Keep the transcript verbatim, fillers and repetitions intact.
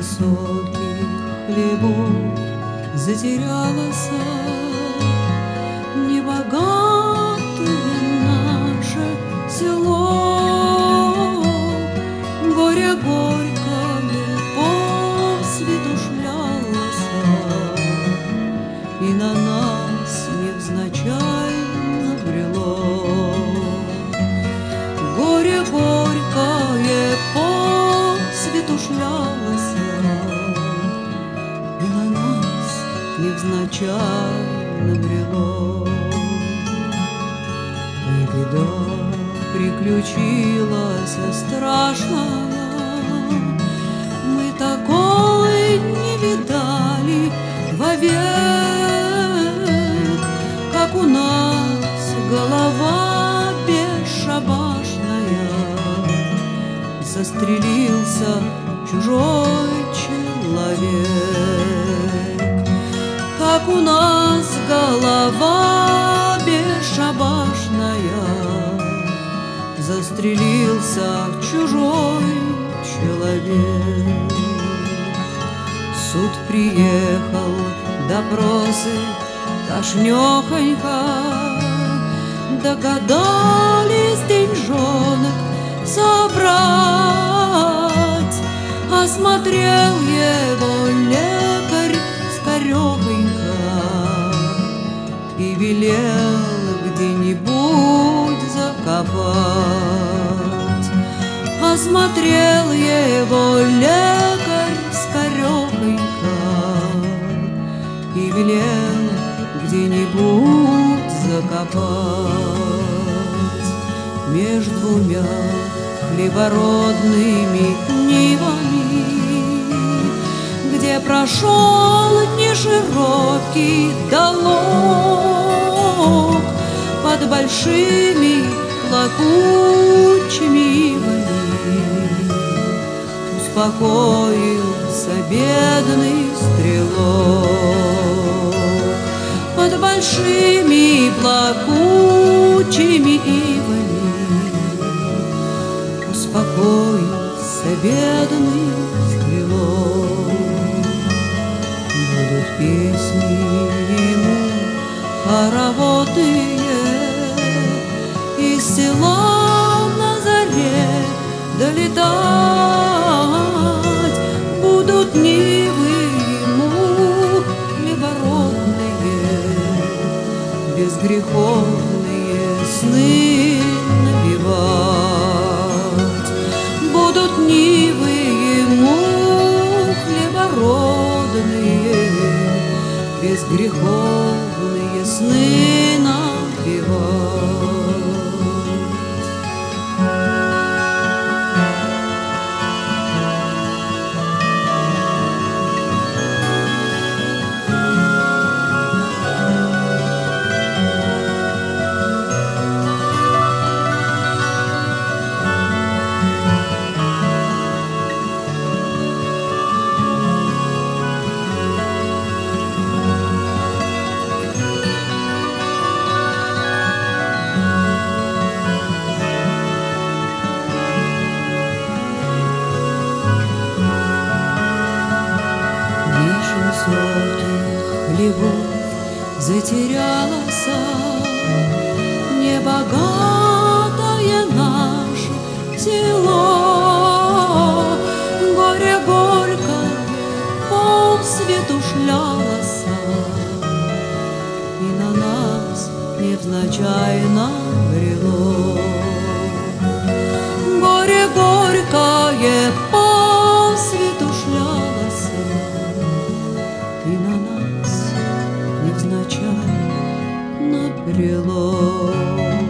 высоких хлебов затерялась небогатое наше село. Горе горькое по свету шлялось, и на нас невзначай набрело. Горе горькое по свету шлялось, и на нас невзначай набрело. И беда приключилась страшная, мы такой не видали вовек, как у нас голова бесшабашная. Застрелился чужой человек, как у нас голова бесшабашная. Застрелился чужой человек. Суд приехал, допросы тошнёхонько, догадались деньжонок собрать. Осмотрел его лекарь скорёхонько и велел где-нибудь закопать. Осмотрел его лекарь скорёхонько и велел где-нибудь закопать. Меж двумя хлебородными нивами, где прошел неширокий долог, под большими плакучими ивами успокоился бедный стрелок. Под большими плакучими ивами успокоился бедный стрелок. Будут песни ему хороводные из села на заре долетать. Будут нивы ему хлебородные, безгреховные сны навевать. Будут нивы ему хлебородные, безгреховные сны навевать. Высоких хлебов затерялась небогатое наше село. Горе горькое по свету шлялось, и на нас невзначай набрело. Горе горькое по свету шлялось, и на нас невзначай набрело.